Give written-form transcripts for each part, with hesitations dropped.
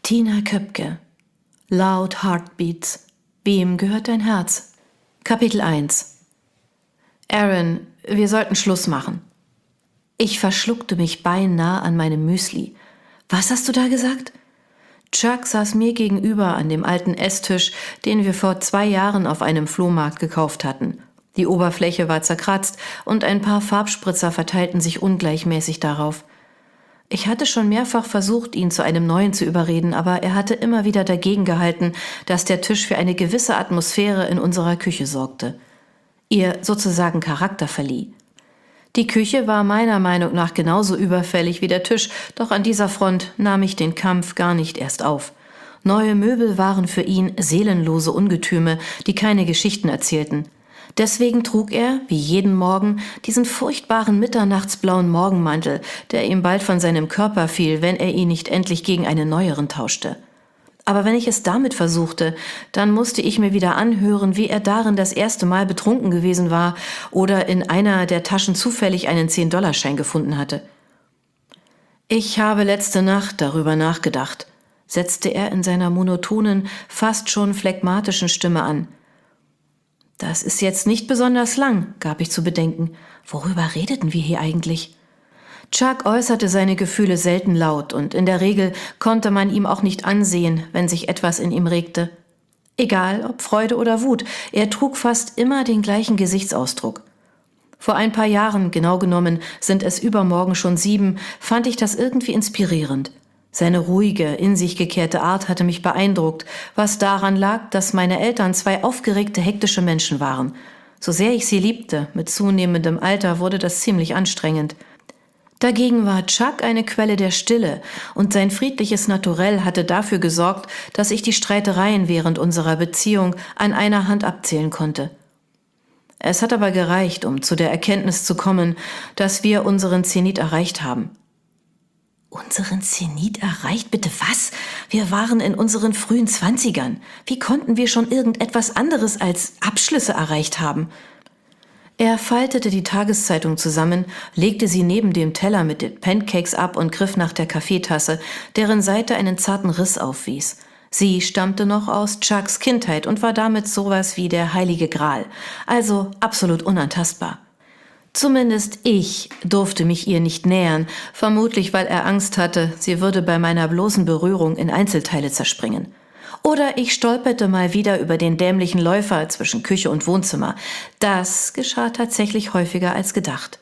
Tina Köpke. Loud Heartbeats. Wem gehört dein Herz? Kapitel 1. Aaron, wir sollten Schluss machen. Ich verschluckte mich beinahe an meinem Müsli. Was hast du da gesagt? Chuck saß mir gegenüber an dem alten Esstisch, den wir vor 2 Jahren auf einem Flohmarkt gekauft hatten. Die Oberfläche war zerkratzt und ein paar Farbspritzer verteilten sich ungleichmäßig darauf. Ich hatte schon mehrfach versucht, ihn zu einem neuen zu überreden, aber er hatte immer wieder dagegen gehalten, dass der Tisch für eine gewisse Atmosphäre in unserer Küche sorgte. Ihr sozusagen Charakter verlieh. Die Küche war meiner Meinung nach genauso überfällig wie der Tisch, doch an dieser Front nahm ich den Kampf gar nicht erst auf. Neue Möbel waren für ihn seelenlose Ungetüme, die keine Geschichten erzählten. Deswegen trug er, wie jeden Morgen, diesen furchtbaren mitternachtsblauen Morgenmantel, der ihm bald von seinem Körper fiel, wenn er ihn nicht endlich gegen einen neueren tauschte. Aber wenn ich es damit versuchte, dann musste ich mir wieder anhören, wie er darin das erste Mal betrunken gewesen war oder in einer der Taschen zufällig einen 10-Dollar-Schein gefunden hatte. »Ich habe letzte Nacht darüber nachgedacht«, setzte er in seiner monotonen, fast schon phlegmatischen Stimme an. »Das ist jetzt nicht besonders lang«, gab ich zu bedenken. »Worüber redeten wir hier eigentlich?« Chuck äußerte seine Gefühle selten laut und in der Regel konnte man ihm auch nicht ansehen, wenn sich etwas in ihm regte. Egal, ob Freude oder Wut, er trug fast immer den gleichen Gesichtsausdruck. Vor ein paar Jahren, genau genommen sind es übermorgen schon 7, fand ich das irgendwie inspirierend. Seine ruhige, in sich gekehrte Art hatte mich beeindruckt, was daran lag, dass meine Eltern 2 aufgeregte, hektische Menschen waren. So sehr ich sie liebte, mit zunehmendem Alter wurde das ziemlich anstrengend. Dagegen war Chuck eine Quelle der Stille und sein friedliches Naturell hatte dafür gesorgt, dass ich die Streitereien während unserer Beziehung an einer Hand abzählen konnte. Es hat aber gereicht, um zu der Erkenntnis zu kommen, dass wir unseren Zenit erreicht haben. »Unseren Zenit erreicht? Bitte was? Wir waren in unseren frühen 20ern. Wie konnten wir schon irgendetwas anderes als Abschlüsse erreicht haben?« Er faltete die Tageszeitung zusammen, legte sie neben dem Teller mit den Pancakes ab und griff nach der Kaffeetasse, deren Seite einen zarten Riss aufwies. Sie stammte noch aus Chucks Kindheit und war damit sowas wie der heilige Gral, also absolut unantastbar. Zumindest ich durfte mich ihr nicht nähern, vermutlich weil er Angst hatte, sie würde bei meiner bloßen Berührung in Einzelteile zerspringen. Oder ich stolperte mal wieder über den dämlichen Läufer zwischen Küche und Wohnzimmer. Das geschah tatsächlich häufiger als gedacht.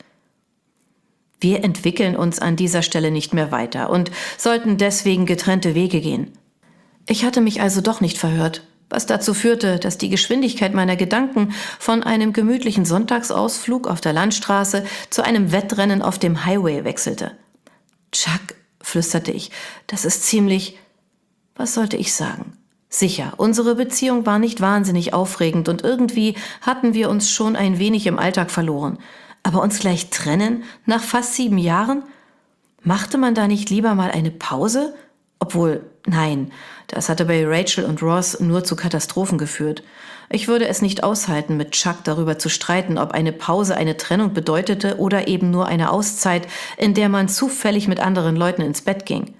Wir entwickeln uns an dieser Stelle nicht mehr weiter und sollten deswegen getrennte Wege gehen. Ich hatte mich also doch nicht verhört, was dazu führte, dass die Geschwindigkeit meiner Gedanken von einem gemütlichen Sonntagsausflug auf der Landstraße zu einem Wettrennen auf dem Highway wechselte. »Chuck«, flüsterte ich, »das ist ziemlich...« Was sollte ich sagen? Sicher, unsere Beziehung war nicht wahnsinnig aufregend und irgendwie hatten wir uns schon ein wenig im Alltag verloren. Aber uns gleich trennen, nach fast 7 Jahren? Machte man da nicht lieber mal eine Pause? Obwohl, nein, das hatte bei Rachel und Ross nur zu Katastrophen geführt. Ich würde es nicht aushalten, mit Chuck darüber zu streiten, ob eine Pause eine Trennung bedeutete oder eben nur eine Auszeit, in der man zufällig mit anderen Leuten ins Bett ging.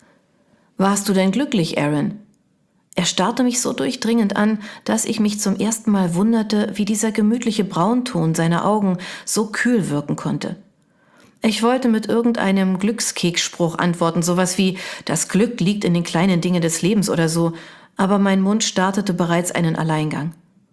»Warst du denn glücklich, Aaron?« Er starrte mich so durchdringend an, dass ich mich zum ersten Mal wunderte, wie dieser gemütliche Braunton seiner Augen so kühl wirken konnte. Ich wollte mit irgendeinem Glückskeksspruch antworten, sowas wie »Das Glück liegt in den kleinen Dingen des Lebens« oder so, aber mein Mund startete bereits einen Alleingang.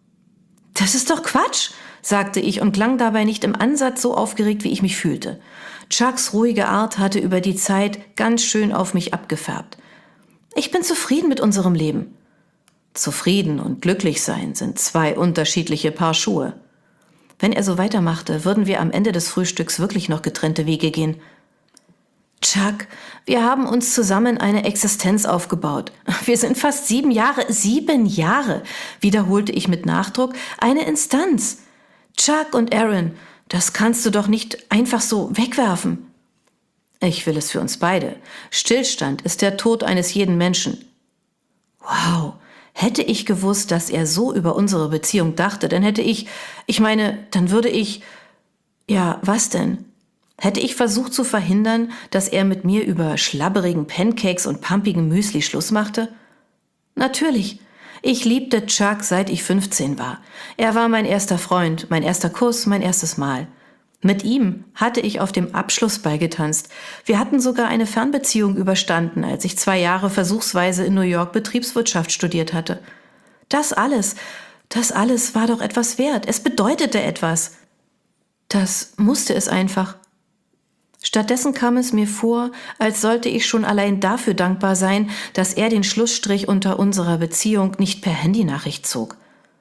»Das ist doch Quatsch«, sagte ich und klang dabei nicht im Ansatz so aufgeregt, wie ich mich fühlte. Chucks ruhige Art hatte über die Zeit ganz schön auf mich abgefärbt. »Ich bin zufrieden mit unserem Leben.« Zufrieden und glücklich sein sind 2 unterschiedliche Paar Schuhe. Wenn er so weitermachte, würden wir am Ende des Frühstücks wirklich noch getrennte Wege gehen. »Chuck, wir haben uns zusammen eine Existenz aufgebaut. Wir sind fast 7 Jahre, 7 Jahre«, wiederholte ich mit Nachdruck, »eine Instanz. Chuck und Aaron, das kannst du doch nicht einfach so wegwerfen.« »Ich will es für uns beide. Stillstand ist der Tod eines jeden Menschen.« Wow, hätte ich gewusst, dass er so über unsere Beziehung dachte, dann hätte dann würde ich... Ja, was denn? Hätte ich versucht zu verhindern, dass er mit mir über schlabberigen Pancakes und pumpigen Müsli Schluss machte? Natürlich. Ich liebte Chuck, seit ich 15 war. Er war mein erster Freund, mein erster Kuss, mein erstes Mal. Mit ihm hatte ich auf dem Abschlussball getanzt. Wir hatten sogar eine Fernbeziehung überstanden, als ich 2 Jahre versuchsweise in New York Betriebswirtschaft studiert hatte. Das alles war doch etwas wert. Es bedeutete etwas. Das musste es einfach. Stattdessen kam es mir vor, als sollte ich schon allein dafür dankbar sein, dass er den Schlussstrich unter unserer Beziehung nicht per Handynachricht zog.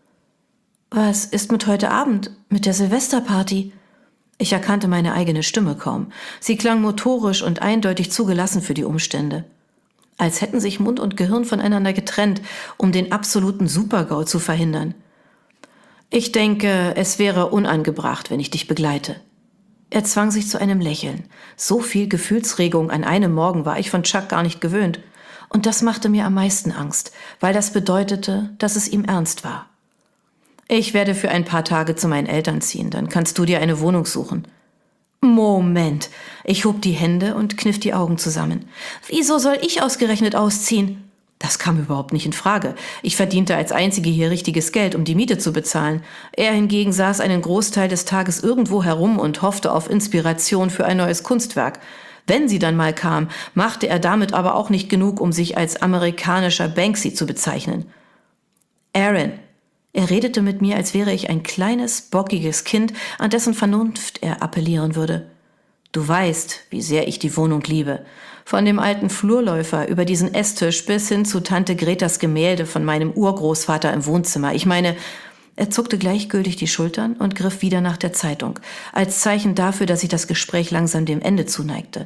Was ist mit heute Abend, mit der Silvesterparty? Ich erkannte meine eigene Stimme kaum. Sie klang motorisch und eindeutig zugelassen für die Umstände. Als hätten sich Mund und Gehirn voneinander getrennt, um den absoluten Super-GAU zu verhindern. Ich denke, es wäre unangebracht, wenn ich dich begleite. Er zwang sich zu einem Lächeln. So viel Gefühlsregung an einem Morgen war ich von Chuck gar nicht gewöhnt. Und das machte mir am meisten Angst, weil das bedeutete, dass es ihm ernst war. Ich werde für ein paar Tage zu meinen Eltern ziehen, dann kannst du dir eine Wohnung suchen. Moment, ich hob die Hände und kniff die Augen zusammen. Wieso soll ich ausgerechnet ausziehen? Das kam überhaupt nicht in Frage. Ich verdiente als Einzige hier richtiges Geld, um die Miete zu bezahlen. Er hingegen saß einen Großteil des Tages irgendwo herum und hoffte auf Inspiration für ein neues Kunstwerk. Wenn sie dann mal kam, machte er damit aber auch nicht genug, um sich als amerikanischer Banksy zu bezeichnen. Aaron. Er redete mit mir, als wäre ich ein kleines, bockiges Kind, an dessen Vernunft er appellieren würde. Du weißt, wie sehr ich die Wohnung liebe. Von dem alten Flurläufer über diesen Esstisch bis hin zu Tante Gretas Gemälde von meinem Urgroßvater im Wohnzimmer. Ich meine, er zuckte gleichgültig die Schultern und griff wieder nach der Zeitung, als Zeichen dafür, dass sich das Gespräch langsam dem Ende zuneigte.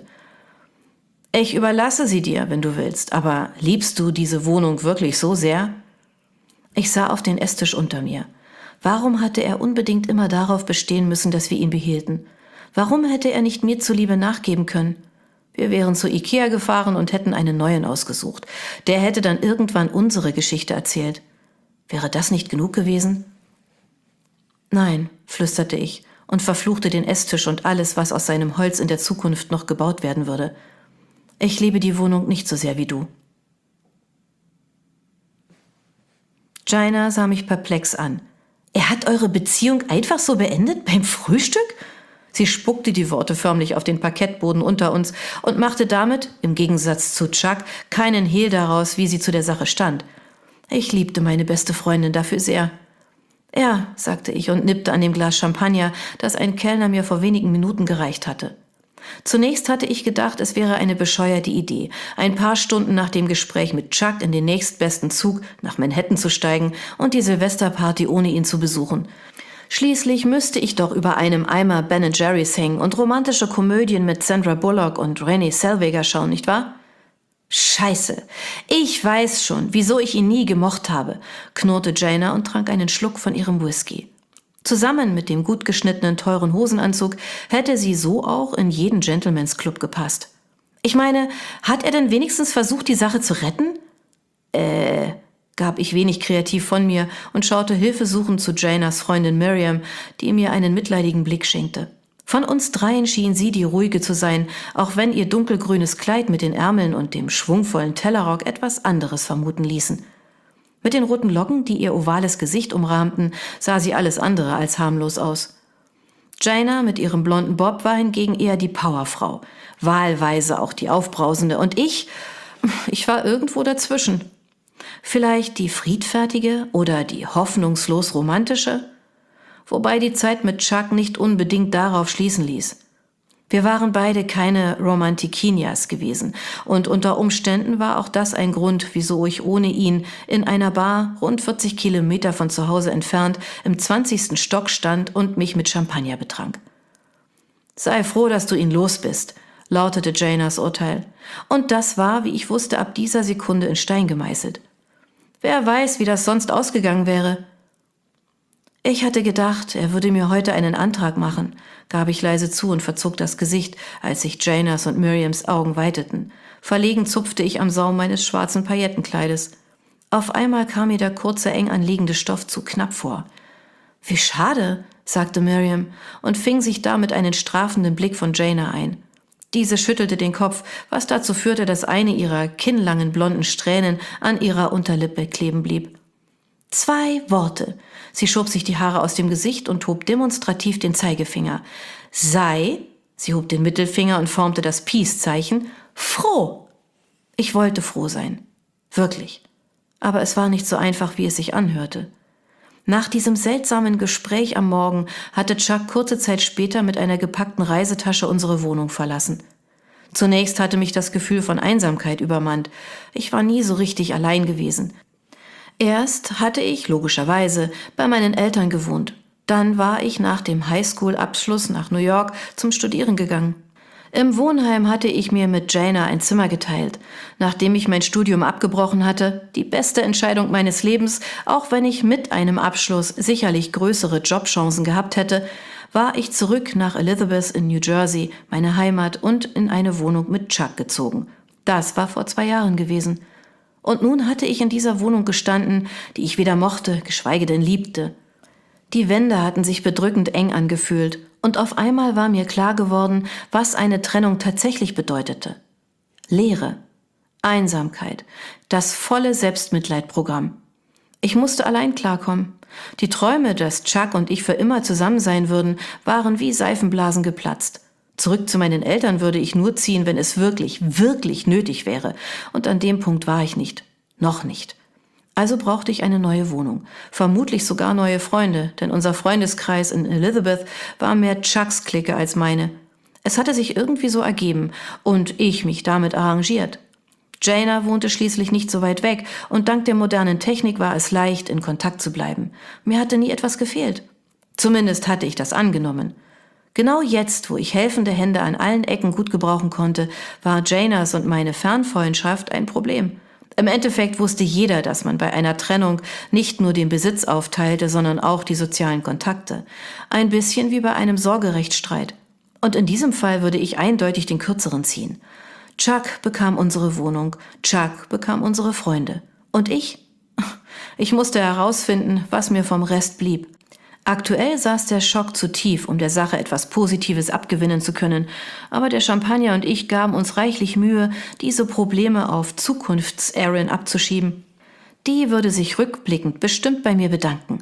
Ich überlasse sie dir, wenn du willst, aber liebst du diese Wohnung wirklich so sehr? Ich sah auf den Esstisch unter mir. Warum hatte er unbedingt immer darauf bestehen müssen, dass wir ihn behielten? Warum hätte er nicht mir zuliebe nachgeben können? Wir wären zu Ikea gefahren und hätten einen neuen ausgesucht. Der hätte dann irgendwann unsere Geschichte erzählt. Wäre das nicht genug gewesen? Nein, flüsterte ich und verfluchte den Esstisch und alles, was aus seinem Holz in der Zukunft noch gebaut werden würde. Ich liebe die Wohnung nicht so sehr wie du. Jaina sah mich perplex an. Er hat eure Beziehung einfach so beendet beim Frühstück? Sie spuckte die Worte förmlich auf den Parkettboden unter uns und machte damit, im Gegensatz zu Chuck, keinen Hehl daraus, wie sie zu der Sache stand. Ich liebte meine beste Freundin dafür sehr. Ja, sagte ich und nippte an dem Glas Champagner, das ein Kellner mir vor wenigen Minuten gereicht hatte. Zunächst hatte ich gedacht, es wäre eine bescheuerte Idee, ein paar Stunden nach dem Gespräch mit Chuck in den nächstbesten Zug nach Manhattan zu steigen und die Silvesterparty ohne ihn zu besuchen. Schließlich müsste ich doch über einem Eimer Ben & Jerry's hängen und romantische Komödien mit Sandra Bullock und Renée Zellweger schauen, nicht wahr? Scheiße, ich weiß schon, wieso ich ihn nie gemocht habe, knurrte Jaina und trank einen Schluck von ihrem Whisky. Zusammen mit dem gut geschnittenen, teuren Hosenanzug hätte sie so auch in jeden Gentleman's Club gepasst. Ich meine, hat er denn wenigstens versucht, die Sache zu retten? Gab ich wenig kreativ von mir und schaute hilfesuchend zu Jainas Freundin Miriam, die mir einen mitleidigen Blick schenkte. Von uns dreien schien sie die ruhige zu sein, auch wenn ihr dunkelgrünes Kleid mit den Ärmeln und dem schwungvollen Tellerrock etwas anderes vermuten ließen. Mit den roten Locken, die ihr ovales Gesicht umrahmten, sah sie alles andere als harmlos aus. Jaina mit ihrem blonden Bob war hingegen eher die Powerfrau, wahlweise auch die Aufbrausende, und ich war irgendwo dazwischen. Vielleicht die friedfertige oder die hoffnungslos romantische? Wobei die Zeit mit Chuck nicht unbedingt darauf schließen ließ. Wir waren beide keine Romantikinias gewesen und unter Umständen war auch das ein Grund, wieso ich ohne ihn in einer Bar rund 40 Kilometer von zu Hause entfernt im 20. Stock stand und mich mit Champagner betrank. Sei froh, dass du ihn los bist, lautete Jainas Urteil. Und das war, wie ich wusste, ab dieser Sekunde in Stein gemeißelt. Wer weiß, wie das sonst ausgegangen wäre. Ich hatte gedacht, er würde mir heute einen Antrag machen, gab ich leise zu und verzog das Gesicht, als sich Jainas und Miriams Augen weiteten. Verlegen zupfte ich am Saum meines schwarzen Paillettenkleides. Auf einmal kam mir der kurze, eng anliegende Stoff zu knapp vor. Wie schade, sagte Miriam und fing sich damit einen strafenden Blick von Jaina ein. Diese schüttelte den Kopf, was dazu führte, dass eine ihrer kinnlangen blonden Strähnen an ihrer Unterlippe kleben blieb. 2 Worte. Sie schob sich die Haare aus dem Gesicht und hob demonstrativ den Zeigefinger. Sei, sie hob den Mittelfinger und formte das Peace-Zeichen, froh. Ich wollte froh sein. Wirklich. Aber es war nicht so einfach, wie es sich anhörte. Nach diesem seltsamen Gespräch am Morgen hatte Chuck kurze Zeit später mit einer gepackten Reisetasche unsere Wohnung verlassen. Zunächst hatte mich das Gefühl von Einsamkeit übermannt. Ich war nie so richtig allein gewesen. Erst hatte ich, logischerweise, bei meinen Eltern gewohnt. Dann war ich nach dem Highschool-Abschluss nach New York zum Studieren gegangen. Im Wohnheim hatte ich mir mit Jaina ein Zimmer geteilt. Nachdem ich mein Studium abgebrochen hatte, die beste Entscheidung meines Lebens, auch wenn ich mit einem Abschluss sicherlich größere Jobchancen gehabt hätte, war ich zurück nach Elizabeth in New Jersey, meine Heimat, und in eine Wohnung mit Chuck gezogen. Das war vor 2 Jahren gewesen. Und nun hatte ich in dieser Wohnung gestanden, die ich weder mochte, geschweige denn liebte. Die Wände hatten sich bedrückend eng angefühlt, und auf einmal war mir klar geworden, was eine Trennung tatsächlich bedeutete. Leere, Einsamkeit, das volle Selbstmitleidprogramm. Ich musste allein klarkommen. Die Träume, dass Chuck und ich für immer zusammen sein würden, waren wie Seifenblasen geplatzt. Zurück zu meinen Eltern würde ich nur ziehen, wenn es wirklich, wirklich nötig wäre. Und an dem Punkt war ich nicht. Noch nicht. Also brauchte ich eine neue Wohnung. Vermutlich sogar neue Freunde, denn unser Freundeskreis in Elizabeth war mehr Chucks Clique als meine. Es hatte sich irgendwie so ergeben und ich mich damit arrangiert. Jaina wohnte schließlich nicht so weit weg und dank der modernen Technik war es leicht, in Kontakt zu bleiben. Mir hatte nie etwas gefehlt. Zumindest hatte ich das angenommen. Genau jetzt, wo ich helfende Hände an allen Ecken gut gebrauchen konnte, war Jainas und meine Fernfreundschaft ein Problem. Im Endeffekt wusste jeder, dass man bei einer Trennung nicht nur den Besitz aufteilte, sondern auch die sozialen Kontakte. Ein bisschen wie bei einem Sorgerechtsstreit. Und in diesem Fall würde ich eindeutig den Kürzeren ziehen. Chuck bekam unsere Wohnung, Chuck bekam unsere Freunde. Und ich? Ich musste herausfinden, was mir vom Rest blieb. Aktuell saß der Schock zu tief, um der Sache etwas Positives abgewinnen zu können, aber der Champagner und ich gaben uns reichlich Mühe, diese Probleme auf Zukunfts-Erin abzuschieben. Die würde sich rückblickend bestimmt bei mir bedanken.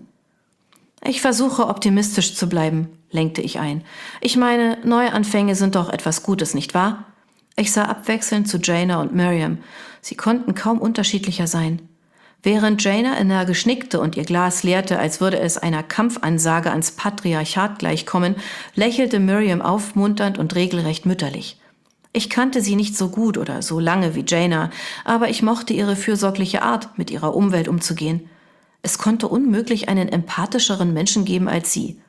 Ich versuche optimistisch zu bleiben, lenkte ich ein. Ich meine, Neuanfänge sind doch etwas Gutes, nicht wahr? Ich sah abwechselnd zu Jaina und Miriam. Sie konnten kaum unterschiedlicher sein. Während Jaina energisch nickte und ihr Glas leerte, als würde es einer Kampfansage ans Patriarchat gleichkommen, lächelte Miriam aufmunternd und regelrecht mütterlich. Ich kannte sie nicht so gut oder so lange wie Jaina, aber ich mochte ihre fürsorgliche Art, mit ihrer Umwelt umzugehen. Es konnte unmöglich einen empathischeren Menschen geben als sie.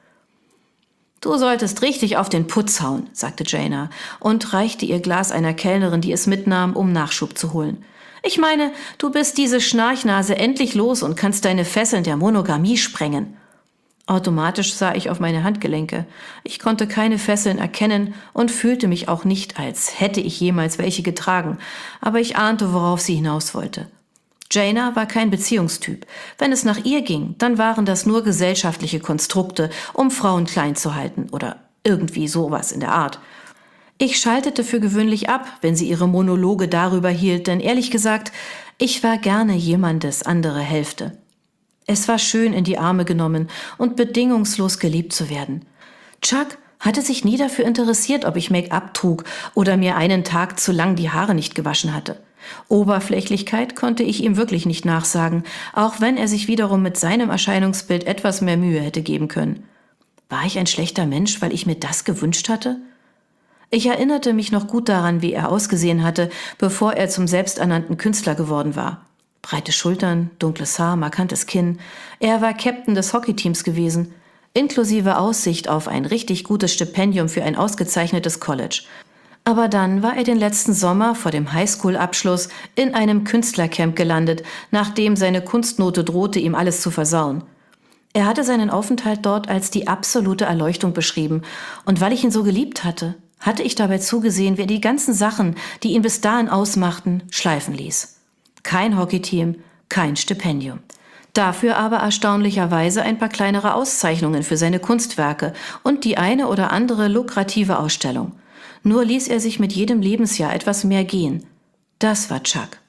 »Du solltest richtig auf den Putz hauen«, sagte Jaina und reichte ihr Glas einer Kellnerin, die es mitnahm, um Nachschub zu holen. »Ich meine, du bist diese Schnarchnase endlich los und kannst deine Fesseln der Monogamie sprengen.« Automatisch sah ich auf meine Handgelenke. Ich konnte keine Fesseln erkennen und fühlte mich auch nicht, als hätte ich jemals welche getragen, aber ich ahnte, worauf sie hinaus wollte. Jaina war kein Beziehungstyp. Wenn es nach ihr ging, dann waren das nur gesellschaftliche Konstrukte, um Frauen klein zu halten oder irgendwie sowas in der Art. Ich schaltete für gewöhnlich ab, wenn sie ihre Monologe darüber hielt, denn ehrlich gesagt, ich war gerne jemandes andere Hälfte. Es war schön, in die Arme genommen und bedingungslos geliebt zu werden. Chuck hatte sich nie dafür interessiert, ob ich Make-up trug oder mir einen Tag zu lang die Haare nicht gewaschen hatte. Oberflächlichkeit konnte ich ihm wirklich nicht nachsagen, auch wenn er sich wiederum mit seinem Erscheinungsbild etwas mehr Mühe hätte geben können. War ich ein schlechter Mensch, weil ich mir das gewünscht hatte? Ich erinnerte mich noch gut daran, wie er ausgesehen hatte, bevor er zum selbsternannten Künstler geworden war. Breite Schultern, dunkles Haar, markantes Kinn. Er war Captain des Hockeyteams gewesen, inklusive Aussicht auf ein richtig gutes Stipendium für ein ausgezeichnetes College. Aber dann war er den letzten Sommer vor dem Highschool-Abschluss in einem Künstlercamp gelandet, nachdem seine Kunstnote drohte, ihm alles zu versauen. Er hatte seinen Aufenthalt dort als die absolute Erleuchtung beschrieben, und weil ich ihn so geliebt hatte, hatte ich dabei zugesehen, wie er die ganzen Sachen, die ihn bis dahin ausmachten, schleifen ließ. Kein Hockeyteam, kein Stipendium. Dafür aber erstaunlicherweise ein paar kleinere Auszeichnungen für seine Kunstwerke und die eine oder andere lukrative Ausstellung. Nur ließ er sich mit jedem Lebensjahr etwas mehr gehen. Das war Chuck.